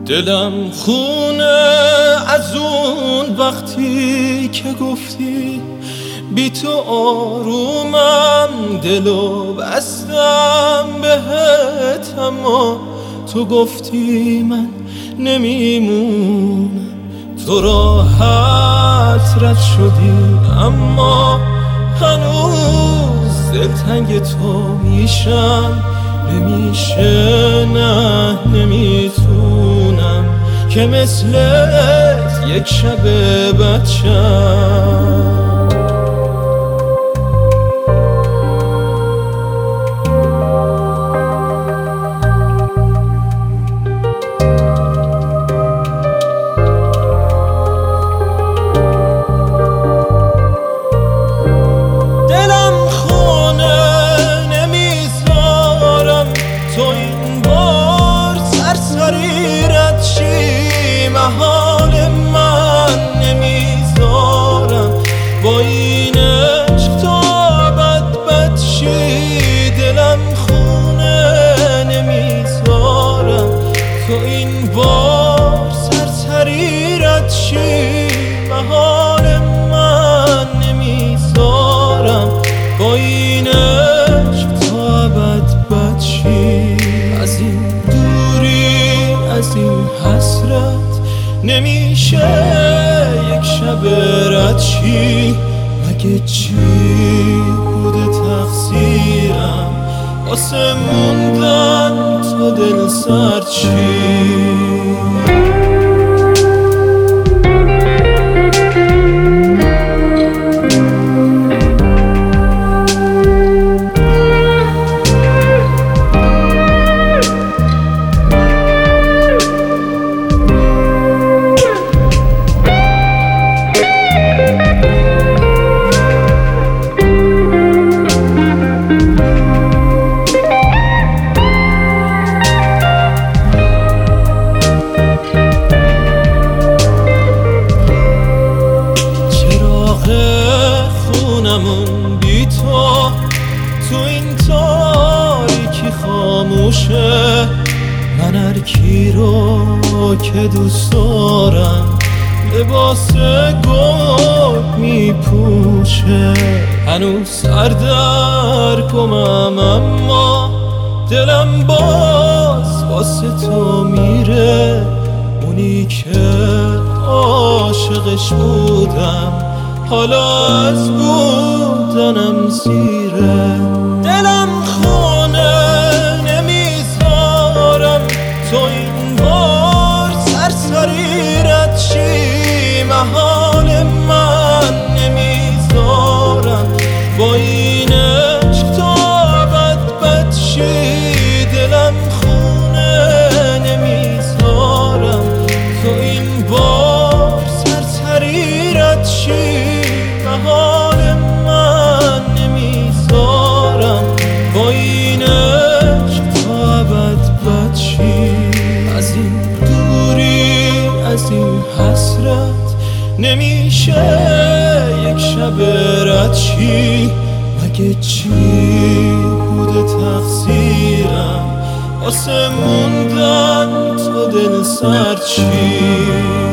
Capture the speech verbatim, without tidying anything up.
دلم خونه از اون وقتی که گفتی بی تو آرومم، دلو بستم بهت اما تو گفتی من نمیمونم. تو راحت رد شدی اما هنوز دلتنگ تو میشم. نمیشه نه نمیتونم که مثلت یک شب بچم. حال من نمیذارم با این عشق تا بد بد شی. دلم خونه نمیذارم تو این بار سرسری رد شی. حال من نمیذارم با این عشق تا بد بد شی. از این دوری از این حسرت نمیشه یک شب رد شی. مگه چی بوده تقصیرم واسه موندن تو دل سرد شی. بی تو تو این تاریکی خاموشه. من هر کی رو که دوست دارم لباس گل میپوشه. هنوز سر در گمم اما دلم باز واسه تو میره. اونی که عاشقش بودم حالا از بودنم زیره. دلم خونه نمیذارم تو این بار سرسری رد شی. محال من نمیذارم با این عشق تا بد بد شی. دلم خونه نمیذارم تو این بار سرسری رد شی. حال من نمیذارم با این عشق تا بد بد شی. از این دوری از این حسرت نمیشه یک شب رد شی. مگه چی بوده تقصیرم واسه موندن تو دل سرد شی.